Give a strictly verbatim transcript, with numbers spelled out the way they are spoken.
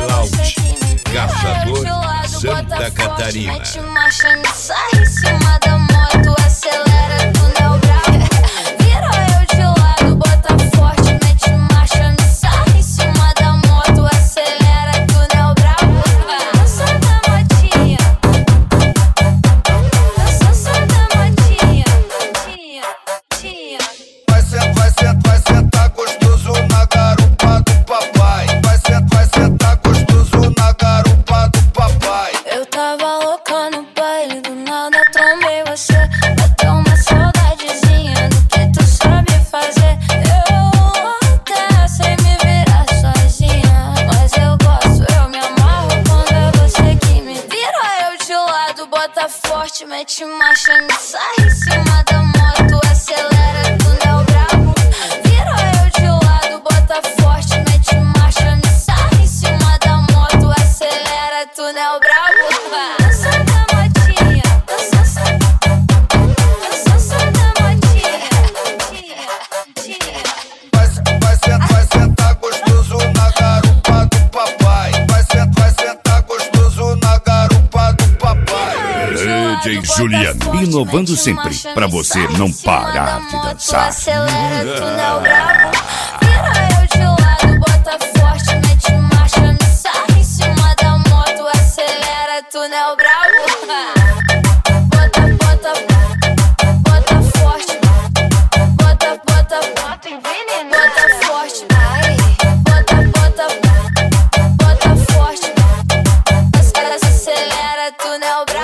Lounge, Caçador, Santa Catarina. Mete marcha no sarro em cima da moto, acelera túnel bravo. Vira eu de lado, bota forte, mete marcha no sarro em cima da moto, acelera túnel bravo. Eu sou da motinha, eu sou só da motinha, tia, tia. Vai sentar, vai sentar, vai sentar gostoso na garupa do papai. Vai sentar, vai sentar gostoso na garupa do papai. Eu tava louca no baile, do nada trombei você. Bateu uma saudadezinha do que tu sabe fazer. Eu até sei me virar sozinha, mas eu gosto, eu me amarro quando é você que me vira eu de lado, bota forte, mete marcha no sarro em cima da moto, acelera túnel bravo. Vira eu de lado, bota forte, mete marcha no sarro em cima da moto, acelera túnel bravo. Eu sou da motinha, eu sou só, eu sou só da motinha, tia, tia. Vai, vai sentar, vai sentar gostoso na garupa do papai. Vai sentar, vai sentar gostoso na garupa do papai. D J Juliano, inovando sempre, pra você não parar de dançar. Acelera túnel bravo. Vira eu de lado, bota forte, mete marcha no sarro em cima da moto, acelera túnel bravo. Bota, bota, bota forte, bota, bota, bota envenenado, bota forte, ai, bota, bota, bota forte, acelera túnel bravo.